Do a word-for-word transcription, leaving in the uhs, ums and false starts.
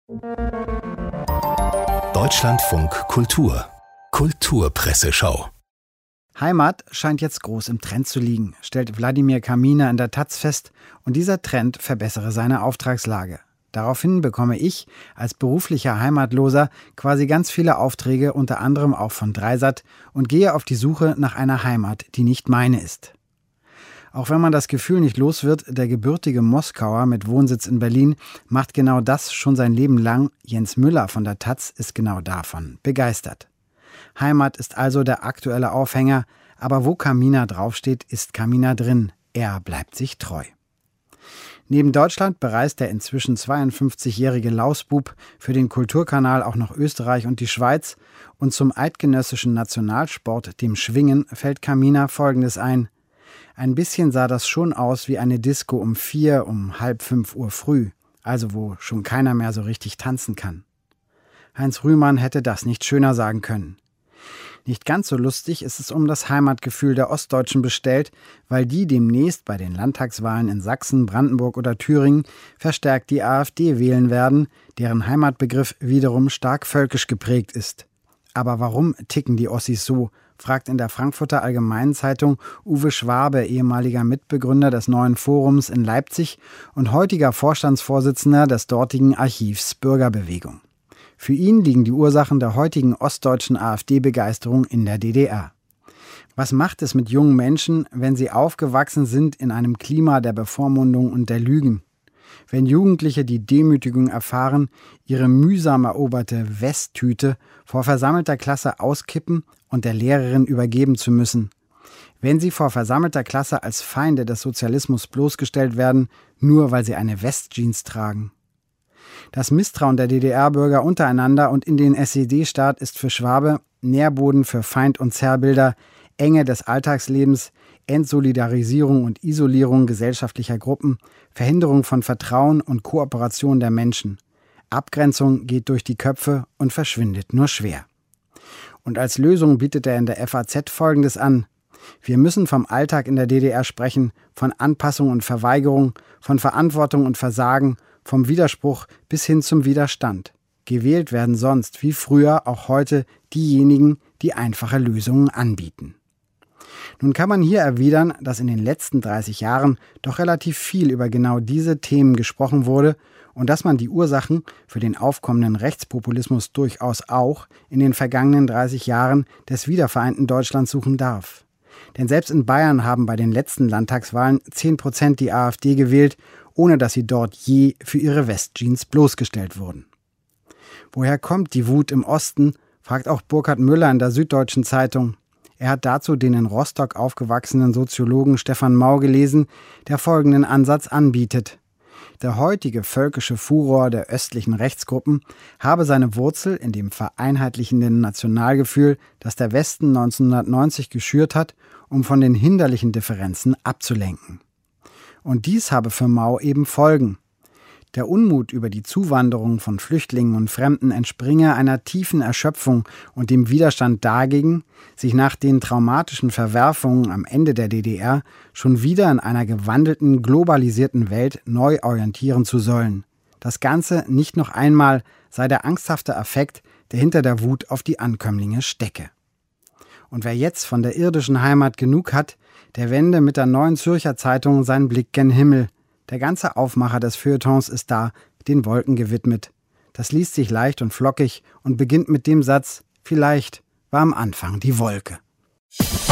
Deutschlandfunk Kultur Kulturpresseschau. Heimat scheint jetzt groß im Trend zu liegen, stellt Wladimir Kaminer in der taz fest, und dieser Trend verbessere seine Auftragslage. Daraufhin bekomme ich als beruflicher Heimatloser quasi ganz viele Aufträge, unter anderem auch von Dreisat, und gehe auf die Suche nach einer Heimat, die nicht meine ist. Auch wenn man das Gefühl nicht los wird, der gebürtige Moskauer mit Wohnsitz in Berlin macht genau das schon sein Leben lang. Jens Müller von der taz ist genau davon begeistert. Heimat ist also der aktuelle Aufhänger, aber wo Kaminer draufsteht, ist Kaminer drin. Er bleibt sich treu. Neben Deutschland bereist der inzwischen zweiundfünfzigjährige Lausbub für den Kulturkanal auch noch Österreich und die Schweiz, und zum eidgenössischen Nationalsport, dem Schwingen, fällt Kaminer Folgendes ein: Ein bisschen sah das schon aus wie eine Disco um vier, um halb fünf Uhr früh, also wo schon keiner mehr so richtig tanzen kann. Heinz Rühmann hätte das nicht schöner sagen können. Nicht ganz so lustig ist es um das Heimatgefühl der Ostdeutschen bestellt, weil die demnächst bei den Landtagswahlen in Sachsen, Brandenburg oder Thüringen verstärkt die AfD wählen werden, deren Heimatbegriff wiederum stark völkisch geprägt ist. Aber warum ticken die Ossis so, fragt in der Frankfurter Allgemeinen Zeitung Uwe Schwabe, ehemaliger Mitbegründer des Neuen Forums in Leipzig und heutiger Vorstandsvorsitzender des dortigen Archivs Bürgerbewegung. Für ihn liegen die Ursachen der heutigen ostdeutschen AfD-Begeisterung in der D D R. Was macht es mit jungen Menschen, wenn sie aufgewachsen sind in einem Klima der Bevormundung und der Lügen? Wenn Jugendliche die Demütigung erfahren, ihre mühsam eroberte Westtüte vor versammelter Klasse auskippen und der Lehrerin übergeben zu müssen. Wenn sie vor versammelter Klasse als Feinde des Sozialismus bloßgestellt werden, nur weil sie eine Westjeans tragen. Das Misstrauen der D D R-Bürger untereinander und in den S E D-Staat ist für Schwabe Nährboden für Feind- und Zerrbilder, Enge des Alltagslebens, Entsolidarisierung und Isolierung gesellschaftlicher Gruppen, Verhinderung von Vertrauen und Kooperation der Menschen. Abgrenzung geht durch die Köpfe und verschwindet nur schwer. Und als Lösung bietet er in der F A Z Folgendes an: Wir müssen vom Alltag in der D D R sprechen, von Anpassung und Verweigerung, von Verantwortung und Versagen, vom Widerspruch bis hin zum Widerstand. Gewählt werden sonst, wie früher, auch heute diejenigen, die einfache Lösungen anbieten. Nun kann man hier erwidern, dass in den letzten dreißig Jahren doch relativ viel über genau diese Themen gesprochen wurde und dass man die Ursachen für den aufkommenden Rechtspopulismus durchaus auch in den vergangenen dreißig Jahren des wiedervereinten Deutschlands suchen darf. Denn selbst in Bayern haben bei den letzten Landtagswahlen zehn Prozent die AfD gewählt, ohne dass sie dort je für ihre Westjeans bloßgestellt wurden. Woher kommt die Wut im Osten, fragt auch Burkhard Müller in der Süddeutschen Zeitung. Er hat dazu den in Rostock aufgewachsenen Soziologen Stefan Mau gelesen, der folgenden Ansatz anbietet: Der heutige völkische Furor der östlichen Rechtsgruppen habe seine Wurzel in dem vereinheitlichenden Nationalgefühl, das der Westen neunzehnhundertneunzig geschürt hat, um von den hinderlichen Differenzen abzulenken. Und dies habe für Mau eben Folgen. Der Unmut über die Zuwanderung von Flüchtlingen und Fremden entspringe einer tiefen Erschöpfung und dem Widerstand dagegen, sich nach den traumatischen Verwerfungen am Ende der D D R schon wieder in einer gewandelten, globalisierten Welt neu orientieren zu sollen. Das Ganze nicht noch einmal sei der angsthafte Affekt, der hinter der Wut auf die Ankömmlinge stecke. Und wer jetzt von der irdischen Heimat genug hat, der wende mit der Neuen Zürcher Zeitung seinen Blick gen Himmel. Der ganze Aufmacher des Feuilletons ist da, den Wolken gewidmet. Das liest sich leicht und flockig und beginnt mit dem Satz: Vielleicht war am Anfang die Wolke.